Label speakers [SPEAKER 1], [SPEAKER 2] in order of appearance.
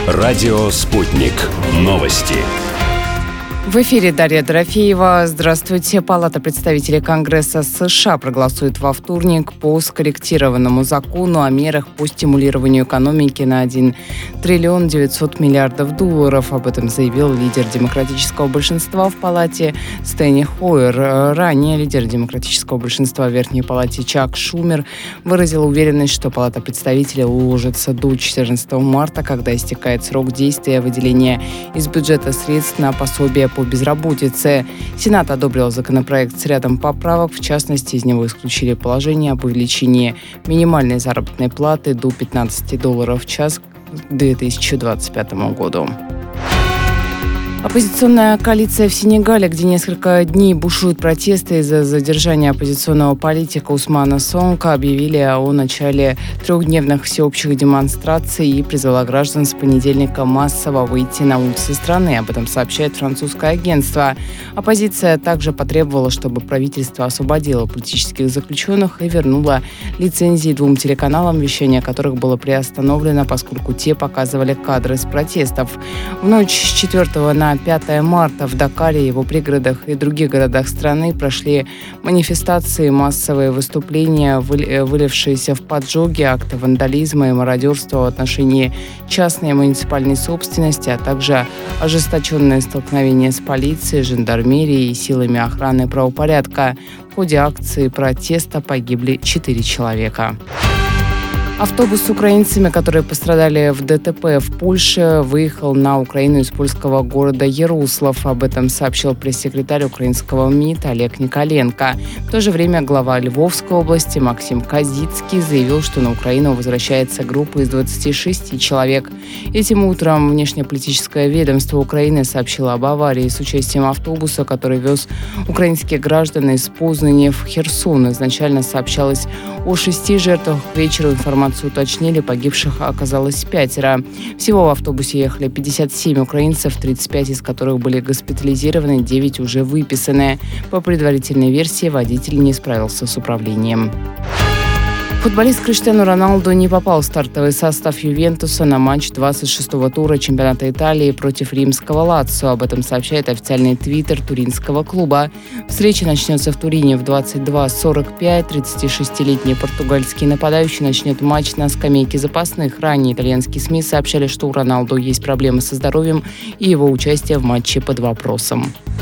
[SPEAKER 1] Радио «Спутник». Новости.
[SPEAKER 2] В эфире Дарья Дорофеева. Здравствуйте. Палата представителей Конгресса США проголосует во вторник по скорректированному закону о мерах по стимулированию экономики на 1 триллион 900 миллиардов долларов. Об этом заявил лидер демократического большинства в Палате Стени Хойер. Ранее лидер демократического большинства в Верхней Палате Чак Шумер выразил уверенность, что Палата представителей уложится до 14 марта, когда истекает срок действия выделения из бюджета средств на пособие по безработице. Сенат одобрил законопроект с рядом поправок. В частности, из него исключили положение об увеличении минимальной заработной платы до $15 в час к 2025 году. Оппозиционная коалиция в Сенегале, где несколько дней бушуют протесты из-за задержания оппозиционного политика Усмана Сонко, объявили о начале 3-дневных всеобщих демонстраций и призвала граждан с понедельника массово выйти на улицы страны. Об этом сообщает французское агентство. Оппозиция также потребовала, чтобы правительство освободило политических заключенных и вернуло лицензии 2 телеканалам, вещание которых было приостановлено, поскольку те показывали кадры с протестов. В ночь с 4 на 5 марта в Дакаре, его пригородах и других городах страны прошли манифестации, массовые выступления, вылившиеся в поджоги, акты вандализма и мародерства в отношении частной и муниципальной собственности, а также ожесточенные столкновения с полицией, жандармерией и силами охраны правопорядка. В ходе акции протеста погибли 4 человека. Автобус с украинцами, которые пострадали в ДТП в Польше, выехал на Украину из польского города Ярослав. Об этом сообщил пресс-секретарь украинского МИД Олег Николенко. В то же время глава Львовской области Максим Казицкий заявил, что на Украину возвращается группа из 26 человек. Этим утром внешнеполитическое ведомство Украины сообщило об аварии с участием автобуса, который вез украинских граждан из Познани в Херсон. Изначально сообщалось о 6 жертвах. К вечеру информацию уточнили, погибших оказалось 5. Всего в автобусе ехали 57 украинцев, 35 из которых были госпитализированы, 9 уже выписаны. По предварительной версии, водитель не справился с управлением. Футболист Криштиану Роналду не попал в стартовый состав Ювентуса на матч 26-го тура чемпионата Италии против римского Лацио. Об этом сообщает официальный твиттер туринского клуба. Встреча начнется в Турине в 22:45. 36-летний португальский нападающий начнет матч на скамейке запасных. Ранее итальянские СМИ сообщали, что у Роналду есть проблемы со здоровьем и его участие в матче под вопросом.